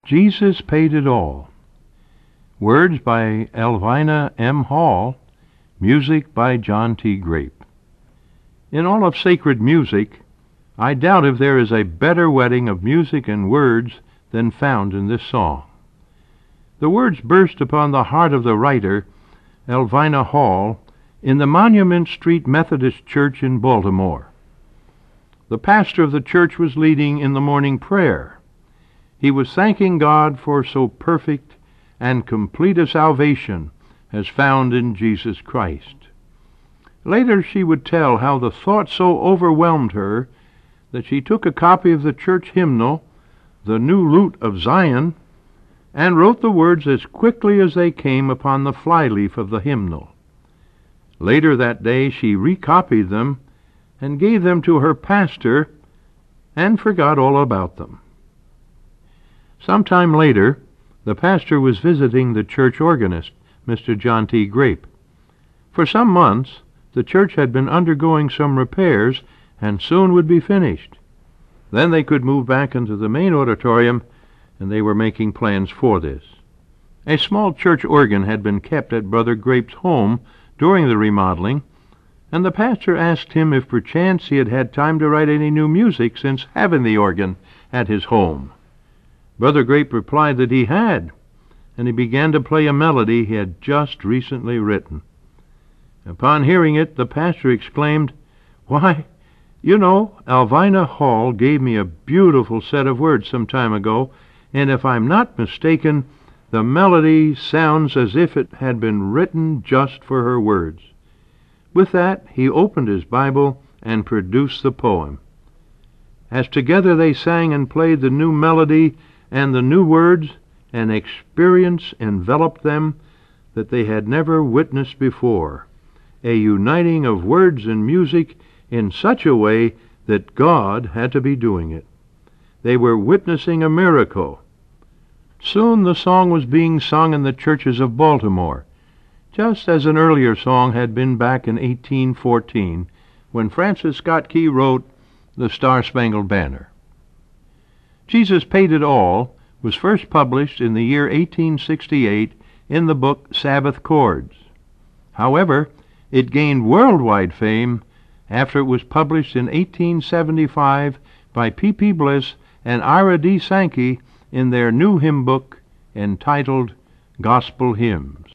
Jesus Paid It All. Words by Elvina M. Hall. Music by John T. Grape. In all of sacred music, I doubt if there is a better wedding of music and words than found in this song. The words burst upon the heart of the writer, Elvina Hall, in the Monument Street Methodist Church in Baltimore. The pastor of the church was leading in the morning prayer. He was thanking God for so perfect and complete a salvation as found in Jesus Christ. Later she would tell how the thought so overwhelmed her that she took a copy of the church hymnal, "The New Lute of Zion," and wrote the words as quickly as they came upon the flyleaf of the hymnal. Later that day she recopied them and gave them to her pastor and forgot all about them. Sometime later, the pastor was visiting the church organist, Mr. John T. Grape. For some months, the church had been undergoing some repairs and soon would be finished. Then they could move back into the main auditorium, and they were making plans for this. A small church organ had been kept at Brother Grape's home during the remodeling, and the pastor asked him if perchance he had had time to write any new music since having the organ at his home. Brother Grape replied that he had, and he began to play a melody he had just recently written. Upon hearing it, the pastor exclaimed, "Why, you know, Elvina Hall gave me a beautiful set of words some time ago, and if I'm not mistaken, the melody sounds as if it had been written just for her words." With that, he opened his Bible and produced the poem. As together they sang and played the new melody and the new words, an experience enveloped them that they had never witnessed before, a uniting of words and music in such a way that God had to be doing it. They were witnessing a miracle. Soon the song was being sung in the churches of Baltimore, just as an earlier song had been back in 1814, when Francis Scott Key wrote The Star-Spangled Banner. Jesus Paid It All was first published in the year 1868 in the book Sabbath Chords. However, it gained worldwide fame after it was published in 1875 by P.P. Bliss and Ira D. Sankey in their new hymn book entitled Gospel Hymns.